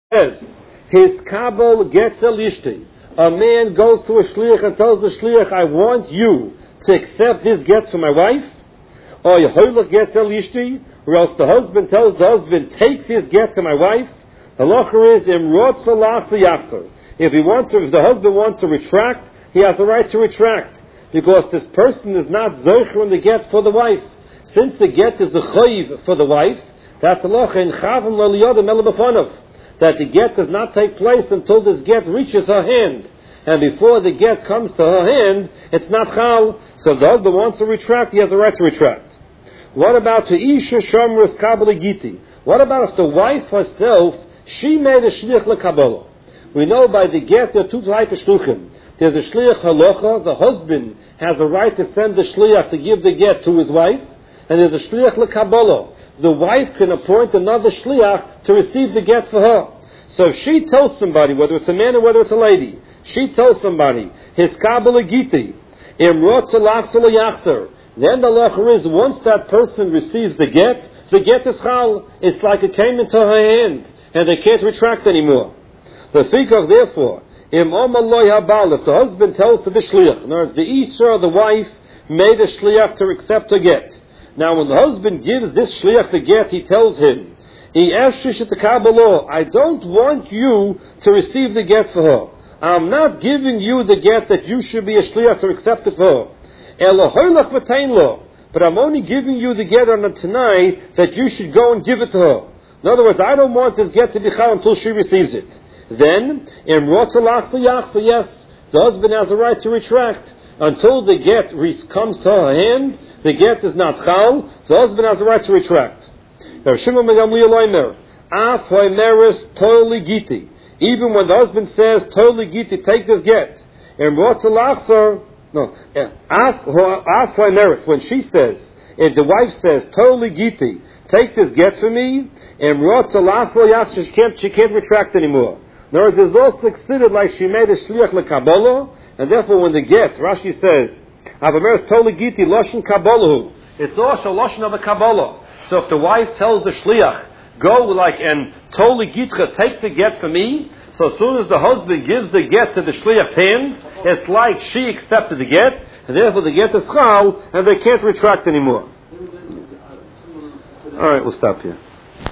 says, his kabel gets a lishti. A man goes to a shliach and tells the shliach, I want you to accept this get for my wife. Or Yehoilach gets a lishti, or else the husband tells the husband, take this get to my wife. The halacha is, imrot salas yachzer. If the husband wants to retract, he has a right to retract. Because this person is not zocher in the get for the wife. Since the get is a chayiv for the wife, that's the halacha in chavim lo liyodem ela b'fanav, that the get does not take place until this get reaches her hand. And before the get comes to her hand, it's not chal. So if the husband wants to retract, he has a right to retract. What about to isha shomrus kabbalah giti? What about if the wife herself, she made a shliach lekabbalah? We know by the get there are two types of shluchim. There's a shliach halacha, the husband has a right to send the shliach to give the get to his wife, and there's a shliach lekabbalah. The wife can appoint another shliach to receive the get for her. So if she tells somebody, whether it's a man or whether it's a lady, she tells somebody, his kabbalah giti, imrot salach yachzer, then the halacha is, once that person receives the get is chal. It's like it came into her hand, and they can't retract anymore. The fikach, therefore, im omar loy habal, if the husband tells to the shliach, in other words, the isha or the wife made a shliach to accept a get. Now, when the husband gives this shliach the get, he tells him, I don't want you to receive the get for her. I'm not giving you the get that you should be a shliach to accept it for her. But I'm only giving you the get on the Tanai that you should go and give it to her. In other words, I don't want this get to be chal until she receives it. Then, yes, the husband has a right to retract. Until the get comes to her hand, the get is not chal, so the husband has a right to retract. Even when the husband says, totally giti, take this get. When she says, if the wife says, totally giti, take this get for me, she can't retract anymore. In other words, it's all considered like she made a shliach lekabbalah, and therefore when the get, Rashi says, Avameres totally giti, loshin kabbalahu. It's also loshin of a kabbalah. So if the wife tells the shliach, go and totally gitcha, take the get for me, so as soon as the husband gives the get to the shliach's hand, it's like she accepted the get, and therefore the get is chal, and they can't retract anymore. Alright, we'll stop here.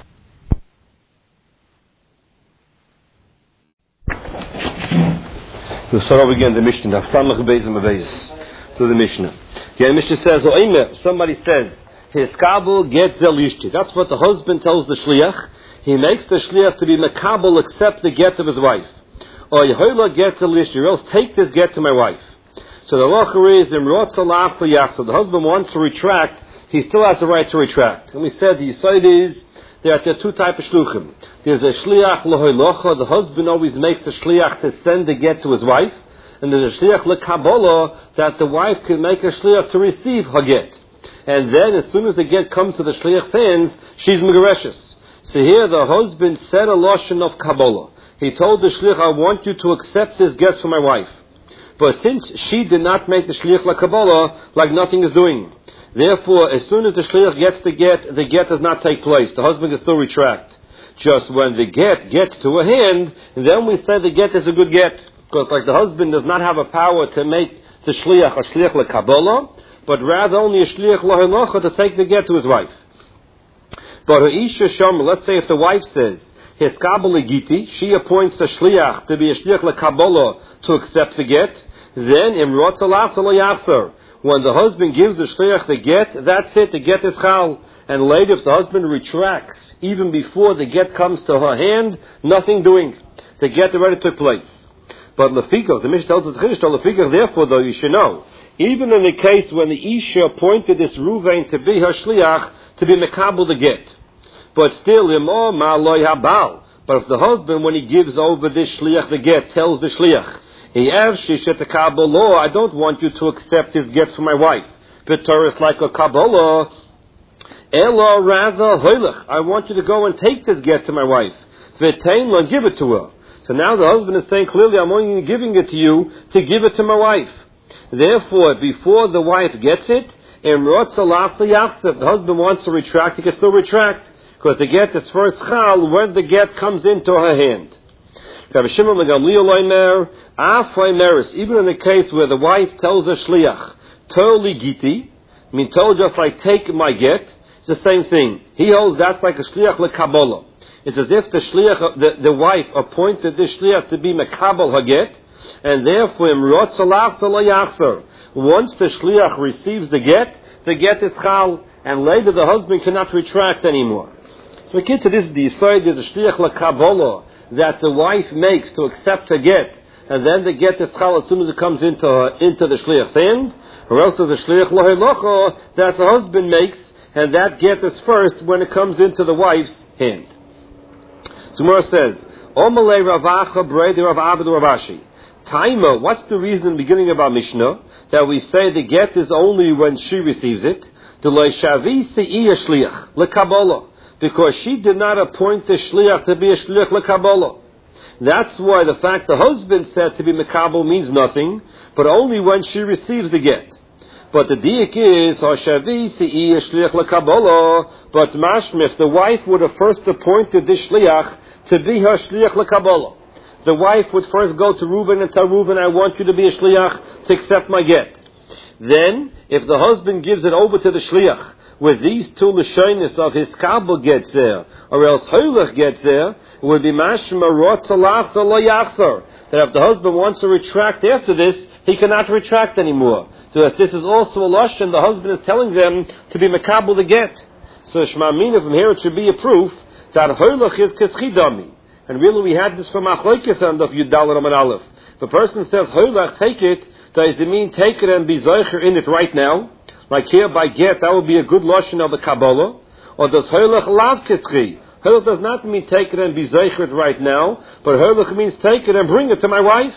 We'll start over again the Mishnah. To the Mishnah. The Mishnah says, somebody says, his kabel gets zelishti. That's what the husband tells the shliach. He makes the shliach to be makabel, accept the get of his wife. Or Yehoila gets zelishti, or else take this get to my wife. So the halacha is imrot salach yachzer. The husband wants to retract, he still has the right to retract. And we said the side is there are two types of shluchim. There's a shliach lehoilocha. The husband always makes a shliach to send the get to his wife, and there's a shliach lekabbalah that the wife can make a shliach to receive her get. And then, as soon as the get comes to the shliach's hands, she's megareshes. So here, the husband said a lashon of kabbalah. He told the shliach, I want you to accept this get for my wife. But since she did not make the shliach lekabbalah, like nothing is doing. Therefore, as soon as the shliach gets the get does not take place. The husband can still retract. Just when the get gets to a hand, then we say the get is a good get. Because like the husband does not have a power to make the shliach a shliach lekabbalah, but rather only a shliach lahilacha to take the get to his wife. But Isha Shom, let's say if the wife says, his kabbalah giti, she appoints a shliach to be a shliach lekabbalah to accept the get, then imrot salas yachzer. When the husband gives the shliach the get, that's it, the get is chal. And later if the husband retracts, even before the get comes to her hand, nothing doing. The get already took place. But lefikach, the Mishnah tells us, lefikach, therefore though you should know, even in the case when the Isha appointed this Ruvain to be her shliach, to be mekabel the get. But still, but if the husband, when he gives over this shliach the get, tells the shliach, I don't want you to accept this get for my wife. But Torah is like a kabbalah. Ella rather hoilach. I want you to go and take this get to my wife. V'tein and give it to her. So now the husband is saying clearly, I'm only giving it to you to give it to my wife. Therefore, before the wife gets it, if the husband wants to retract, he can still retract. Because the get is first chal when the get comes into her hand. Even in the case where the wife tells her shliach, totally giti, told just like take my get, it's the same thing. He holds that's like a shliach lekabbalah. It's as if the shliach, the wife appointed this shliach to be mekabel haget, and therefore once the shliach receives the get is chal, and later the husband cannot retract anymore. So we get to this, the side is a shliach lekabbalah that the wife makes to accept a get, and then the get is chal as soon as it comes into the shliach's hand, or else there's a shliach lohelocha that the husband makes, and that get is first when it comes into the wife's hand. So Gemara says, Omalei Ravacha Bredi Rav Abed Rav Ashi. Taima, what's the reason in the beginning of our Mishnah that we say the get is only when she receives it? Because she did not appoint the shliach to be a shliach lekabbalah. That's why the fact the husband said to be mekabel means nothing, but only when she receives the get. But the diak is hashavi si a shliach lekabbalah. But mashma, if the wife would have first appointed this shliach to be her shliach lekabbalah, the wife would first go to Reuven and tell Reuven, I want you to be a shliach to accept my get. Then, if the husband gives it over to the shliach with these two lashonis of his kabel gets there, or else hoylech gets there, it would be mashma rotzalach lo yachzor, that if the husband wants to retract after this, he cannot retract anymore. So as this is also a lashon, the husband is telling them to be mekabel the get. So Shema Mina, from here it should be a proof that hoylech is keschidami. And really we had this from Achloikis and of Yudal Roman Aleph. The person says hoylech, take it, does it mean take it and be zoicher in it right now? Like here by get, that would be a good lashon of the Kabbalah. Or does hoylech lav keschi? Hoylech does not mean take it and be zoicher it right now, but hoylech means take it and bring it to my wife.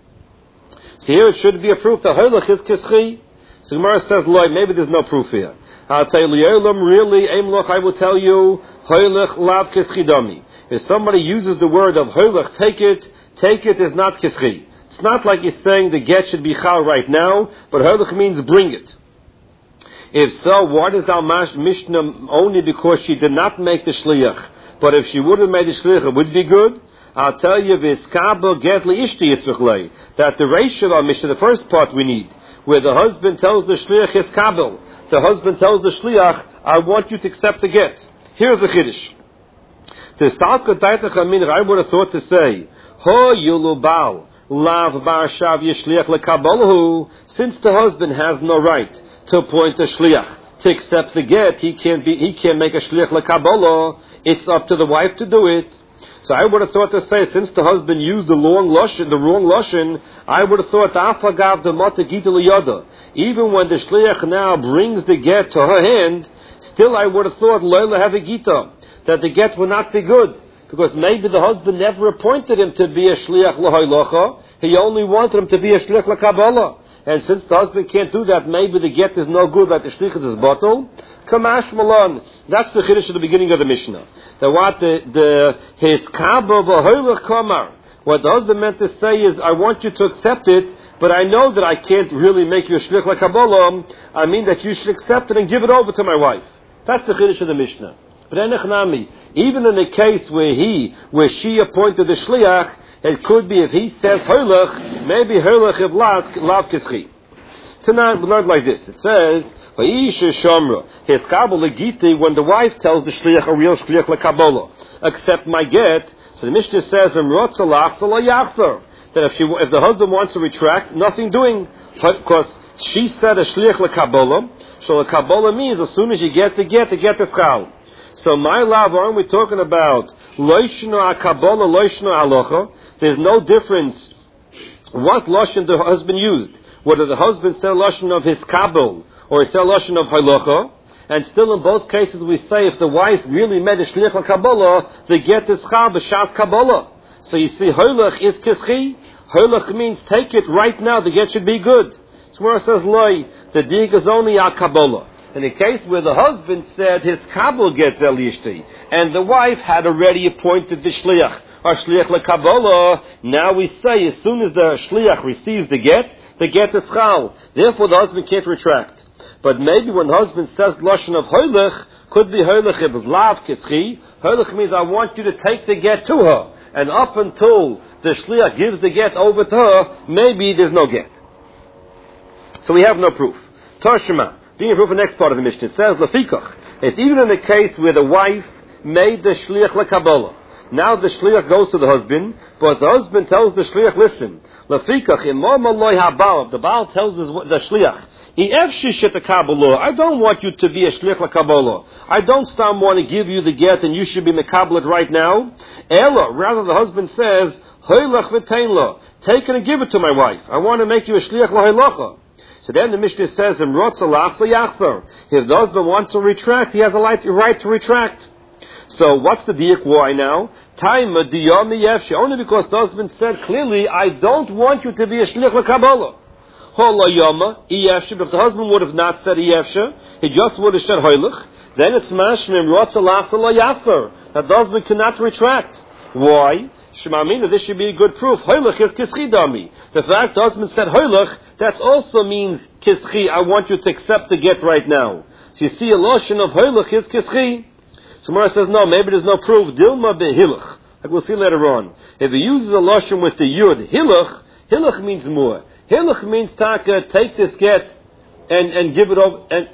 So here it should be a proof that hoylech is keschi. So Gemara says, Loi, maybe there's no proof here. I'll tell you, really, Eimloch, I will tell you, hoylech lav keschi dami. If somebody uses the word of hoylech, take it is not keschi. It's not like he's saying the get should be chal right now, but hoylech means bring it. If so, what is our Mishnah only because she did not make the shliach? But if she would have made the shliach, it would be good. I'll tell you, v'eskabel get li'ishti yitzruchlei, that the ratio of our Mishnah, the first part we need, where the husband tells the shliach eskabel, the husband tells the shliach, I want you to accept the get. Here's the chiddush. The salka daitach aminach, I would have thought to say, ho yulubal lav bar shav yishliach lekabalahu, since the husband has no right to appoint a shliach to accept the get, he can't make a shliach lekabbalah. It's up to the wife to do it. So I would have thought to say, since the husband used the wrong lashon, I would have thought afagav the mata gita liyada. Even when the shliach now brings the get to her hand, still I would have thought loyla have a gita, that the get would not be good, because maybe the husband never appointed him to be a shliach lahaylacha. He only wanted him to be a shliach lekabbalah. And since the husband can't do that, maybe the get is no good, like the shlichus is bottle. Kamash Malon. That's the chiddush at the beginning of the Mishnah. That what his kaba v'hoylech kamar. What the husband meant to say is, I want you to accept it, but I know that I can't really make you a shlich like Kabbalah. I mean that you should accept it and give it over to my wife. That's the chiddush of the Mishnah. But even in a case where she appointed the shliach, it could be if he says hoylech, maybe hoylech if lav kischi. Tonight we learned like this. It says, his kabbalah legiti, when the wife tells the shliach a real shliach lekabbalah, accept my get. So the Mishnah says, that if the husband wants to retract, nothing doing, because she said a shliach lekabbalah. So lekabbalah means as soon as you get the get is chal. So my love, aren't we talking about loishno akabbalah, loishno alocha? There's no difference what lashon the husband used, whether the husband said lashon of his kabel or he said lashon of halacha. And still in both cases we say if the wife really made a shliach l'kabbalah, the get is chal b'shas kabbalah. So you see, hoylech is kischi. Hoylech means take it right now, the get should be good. So where it says loy, the dig is only a kabbalah. In a case where the husband said his kabel gets elishti, and the wife had already appointed the shliach, or shliach l'kabbalah, now we say as soon as the shliach receives the get is chal. Therefore the husband can't retract. But maybe when the husband says lashon of hoylech, Could be holich if it's lav kischi. Holich means I want you to take the get to her. And up until the shliach gives the get over to her, maybe there's no get. So we have no proof. Tarshima, being a proof of the next part of the Mishnah, it says, Lefikach. It's even in the case where the wife made the shliach lekabbalah. Now the shliach goes to the husband, but the husband tells the shliach, listen, Lefikach, imam aloi habal, the Baal tells the shliach, I don't want you to be a shliach lekabbalah. I don't want to give you the get and you should be mekabbalah right now. Ella, rather the husband says, Hoylach v'tein, take it and give it to my wife. I want to make you a shliach lahaylacha. So then the Mishnah says, if the husband wants to retract, he has a right to retract. So what's the diak? Why now? Only because the husband said clearly, I don't want you to be a shliach lekabbalah. If the husband would have not said Iyefsha, he just would have said Hoylach, then it's mashmim that the husband cannot retract. Why? Shemamina, this should be a good proof. Hoylach is kischi dami. The fact the husband said Hoylach, that also means kischi, I want you to accept the get right now. So you see a lotion of Hoylach is kischi. So Mara says, no, maybe there's no proof. Dilma behilach. Like we'll see later on. If he uses a lotion with the yud, hilach means more. Hilach means taka, take this get and give it over. And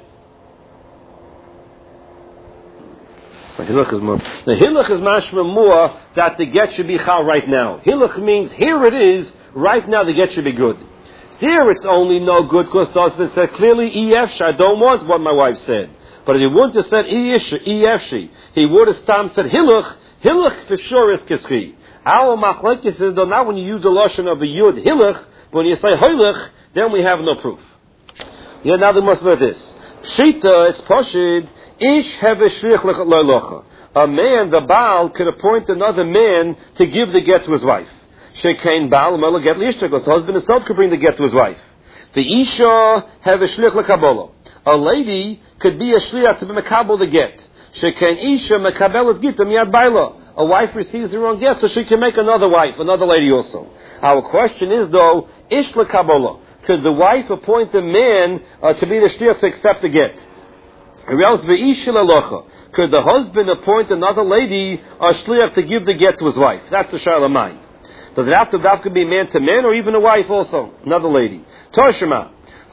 hilach is more. The hilach is mashma more that the get should be chal right now. Hilach means here it is, right now the get should be good. Here it's only no good because the husband said clearly, Efsh, I don't want what my wife said. But if he wouldn't have said Efshi, he would have said hilach. Hilach for sure is kischi. Our machlekes is though not when you use the lotion of a yud hilach, when you say hoylach, then we have no proof. Yeah, now the must know this. Pshita, it's poshid, ish have a shliach loylocha. A man, the Baal, could appoint another man to give the get to his wife. Shekain Baal, mela get liishta, because the husband himself could bring the get to his wife. The isha have a shliach lekabbalah. A lady could be a shliach to be mekabel the get. Shekain isha mekabel is gita miyad baila. A wife receives her own get, so she can make another wife, another lady also. Our question is though, ish lekabbalah. Could the wife appoint a man to be the shliach to accept the get? Could the husband appoint another lady, a shliach, to give the get to his wife? That's the shayla mind. Does it have to be man to man, or even a wife also? Another lady. Toshima.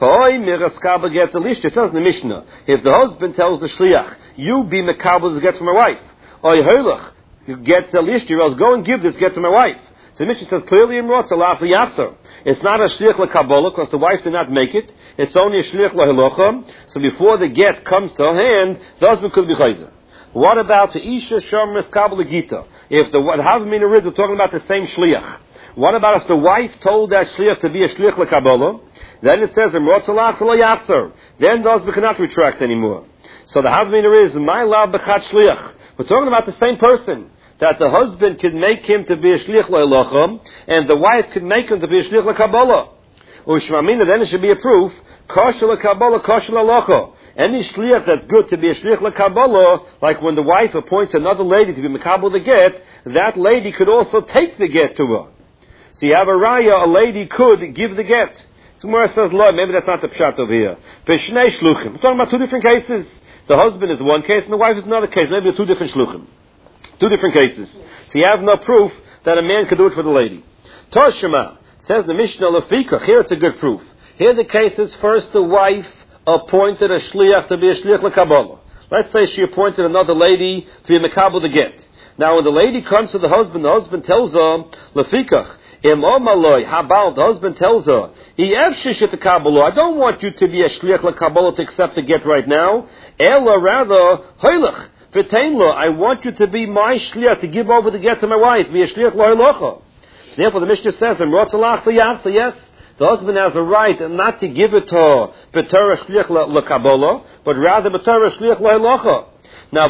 It says in the Mishnah, if the husband tells the shliach, you be mekabel to get from my wife, you get the lishti, else go and give this get to my wife. So the Mishnah says clearly in Rotz, it's not a shliach lekabbalah because the wife did not make it. It's only a shliach lehilocha. So before the get comes to her hand, the husband could be chayzer. What about the isha shom meskabel gita? If the husband mean we're talking about the same shliach. What about if the wife told that shliach to be a shliach lekabbalah? Then it says in Rotz then the husband cannot retract anymore. So the husband is my love bechat shliach. We're talking about the same person. That the husband could make him to be a shliach le'ilacham, and the wife could make him to be a shliach le'kabbalah. U'shmamina, then it should be a proof, kosher le'kabbalah, kosher le'lacha. Any shliach that's good to be a shliach le'kabbalah, like when the wife appoints another lady to be mekabel the get, that lady could also take the get to her. So you have a raya, a lady could give the get. So Gemara says, Lord, maybe that's not the pshat over here. V'shnei shluchim. We're talking about two different cases. The husband is one case and the wife is another case. Maybe they're two different shluchim. Two different cases. So you have no proof that a man could do it for the lady. Toshima says the Mishnah Lefikach. Here it's a good proof. Here the case is first the wife appointed a shliach to be a shliach lekabbalah. Let's say she appointed another lady to be a mekabel the get. Now when the lady comes to the husband tells her Lefikach. The husband tells her, I don't want you to be a shliach lekabbalah to accept the get right now. Ella rather, hoylach. I want you to be my shliach to give over the get to my wife. Be a shliach lo'elocha. Therefore, the Mishnah says, yes, the husband has a right not to give it to her, b'torah shliach lekabbalah, but rather b'torah shliach lo'elocha. Now,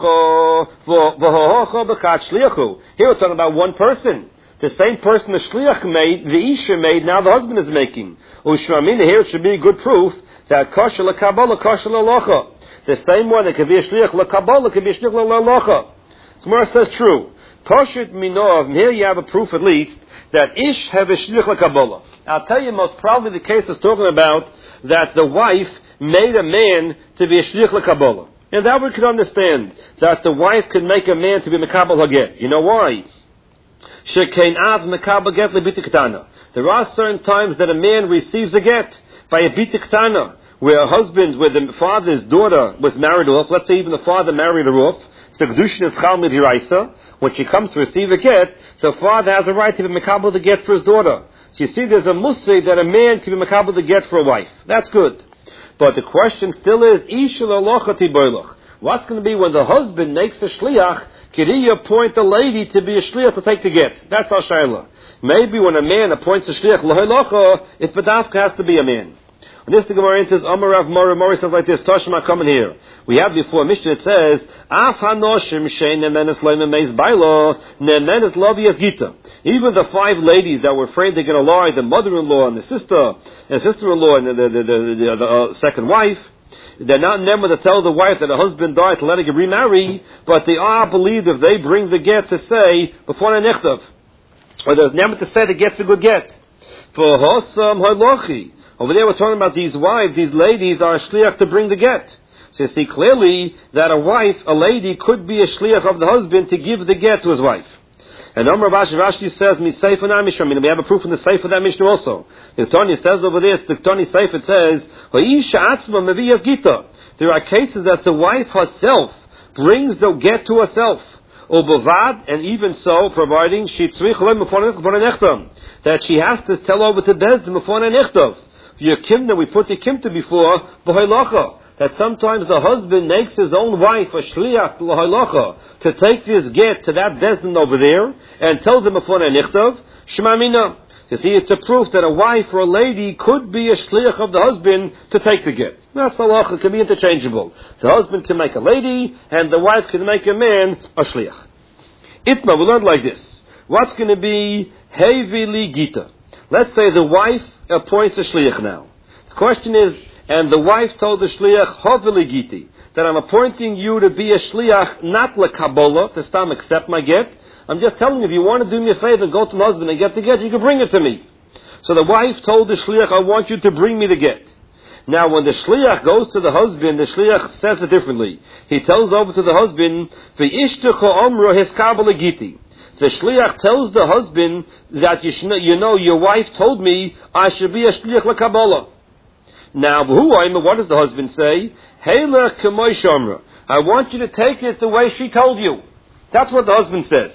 here we're talking about one person. The same person the shliach made, the isha made, now the husband is making. U'shmamina, here it should be good proof that kosher lekabbalah, kosher le'locha. The same one that could be a shliach lekabbalah could be a shliach le'locha. So Gemara says true. Poshut minov. Here you have a proof at least that ish have a shliach lekabbalah. I'll tell you, most probably the case is talking about that the wife made a man to be a shliach lekabbalah. And that we could understand that the wife could make a man to be mekabel haget. You know why? Shekein av mekabel get lebita ketana. There are certain times that a man receives a get by a bita ketana, where a husband, where the father's daughter was married off. Let's say even the father married her off. So kedushin is chal midiraisa. When she comes to receive a get, the father has a right to be mekabel the get for his daughter. So you see, there's a musay that a man can be mekabel the get for a wife. That's good. But the question still is, what's going to be when the husband makes a shliach? Could he appoint a lady to be a shliach to take the get? That's our shayla. Maybe when a man appoints a shliach, if bedavka has to be a man. And this the Gemara says, Amarav Mori says like this, Toshma coming here. We have before Mishnah, it says, Af hanoshim shein nemenes loimemes bailo, nemenes lovias gita. Even the 5 ladies that were afraid they're going to lie, the mother-in-law and the sister-in-law and the second wife, they're not never to tell the wife that her husband died to let her remarry, but they are believed if they bring the get to say, before a nechtav, or they're never to say the get's a good get. For hosam halochi. Over there we're talking about these wives, these ladies are a shliach to bring the get. So you see clearly that a lady could be a shliach of the husband to give the get to his wife. And Amar Rashi says, we have a proof in the Seif of that Mishnah also. The Tani says over there, the Tani Seif, it says, there are cases that the wife herself brings the get to herself. And even so, providing that she has to tell over to Bezdin before an nechtav. Your kimna, we put the kimta before b'hoylacha. That sometimes the husband makes his own wife a shliach l'hoylacha to take this get to that bezdin over there and tells him before an nichtav shema mina. You see, it's a proof that a wife or a lady could be a shliach of the husband to take the get. That's halacha. It can be interchangeable. The husband can make a lady and the wife can make a man a shliach. Itma, we learned like this. What's going to be hevili gita? Let's say the wife appoints a shliach now. The question is, and the wife told the shliach, hoveli giti, that I'm appointing you to be a shliach, not lekabola, to stam accept my get. I'm just telling you, if you want to do me a favor, go to my husband and get the get, you can bring it to me. So the wife told the shliach, I want you to bring me the get. Now when the shliach goes to the husband, the shliach says it differently. He tells over to the husband, v'ishtecho omro hiskabel giti. The shliach tells the husband that you know your wife told me I should be a shliach l'kabbalah. Now, what does the husband say? Heilech k'moy shomra. I want you to take it the way she told you. That's what the husband says.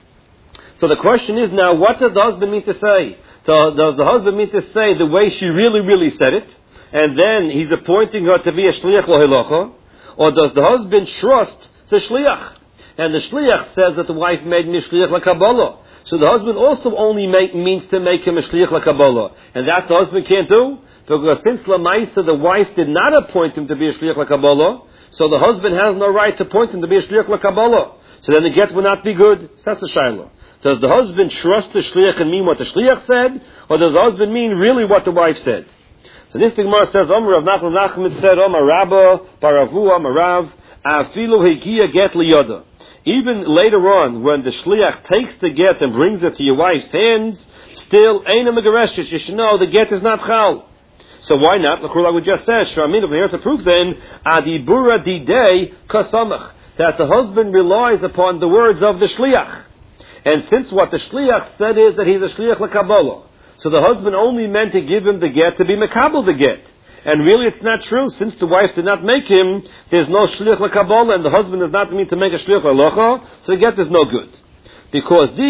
So the question is now, what does the husband mean to say? Does the husband mean to say the way she really, really said it, and then he's appointing her to be a shliach l'hilacha, or does the husband trust the shliach? And the shliach says that the wife made me a shliach l'kabbalah. So the husband also only means to make him a shliach l'kabbalah. And that the husband can't do? Because since Lamaisa, the wife did not appoint him to be a shliach l'kabbalah, so the husband has no right to appoint him to be a shliach l'kabbalah. So then the get will not be good. So that's the shayla. Does the husband trust the shliach and mean what the shliach said? Or does the husband mean really what the wife said? So this Gemara says, Omer Rav Nachman said, Omer Rabba, Baravu, Omer Rav, Afilu Hegiya get liyoda. Even later on, when the shliach takes the get and brings it to your wife's hands, still, Eina Megareshish, you should know the get is not chal. So why not? Like we just said, Shramina, here's a proof then, Adibura Didei Kasamach, that the husband relies upon the words of the shliach. And since what the shliach said is that he's a shliach l'kabbalah, so the husband only meant to give him the get to be mekabel the get. And really it's not true, since the wife did not make him, there's no shliach l'kabbalah, and the husband does not mean to make a shliach l'locha, so the get is no good. Because as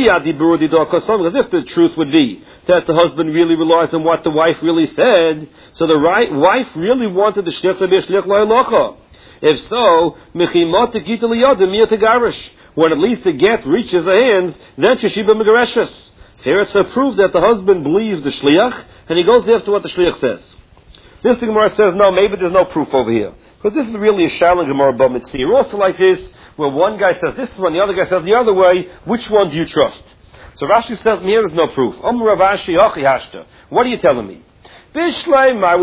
if the truth would be that the husband really relies on what the wife really said, so the wife really wanted the shliach to be a shliach l'locha. If so, when at least the get reaches her hands, then Sheshiba Megareshes. So here it's a proof that the husband believes the shliach, and he goes after what the shliach says. This Gemara says, no, maybe there's no proof over here. Because this is really a Shalom Gemara B'Mitzir. Also like this, where one guy says this one, the other guy says the other way, which one do you trust? So Rashi says, here is no proof. What are you telling me?